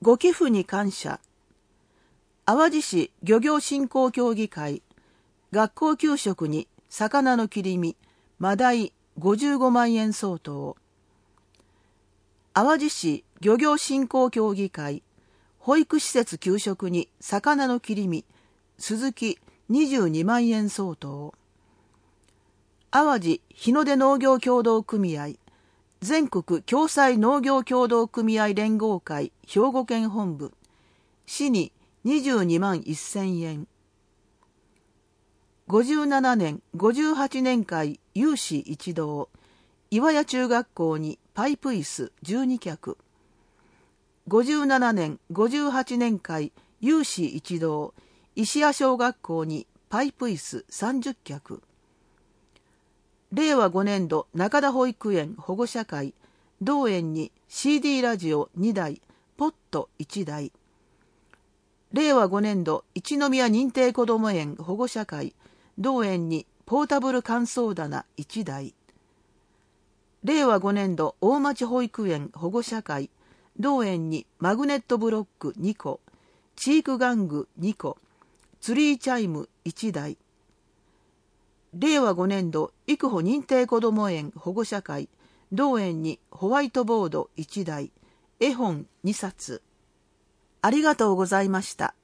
ご寄付に感謝。淡路市漁業振興協議会、学校給食に魚の切り身、マダイ55万円相当。淡路市漁業振興協議会、保育施設給食に魚の切り身、スズキ22万円相当。淡路日の出農業協同組合、全国共済農業協同組合連合会兵庫県本部、市に22万1000円。57年58年会有志一同、岩屋中学校にパイプ椅子12脚。57年58年会有志一同、石屋小学校にパイプ椅子30脚。令和5年度中田保育園保護者会、同園に CD ラジオ2台、ポット1台。令和5年度一宮認定こども園保護者会、同園にポータブル乾燥棚1台。令和5年度大町保育園保護者会、同園にマグネットブロック2個、チーク玩具2個、ツリーチャイム1台。令和5年度育保認定こども園保護者会、同園にホワイトボード1台、絵本2冊。ありがとうございました。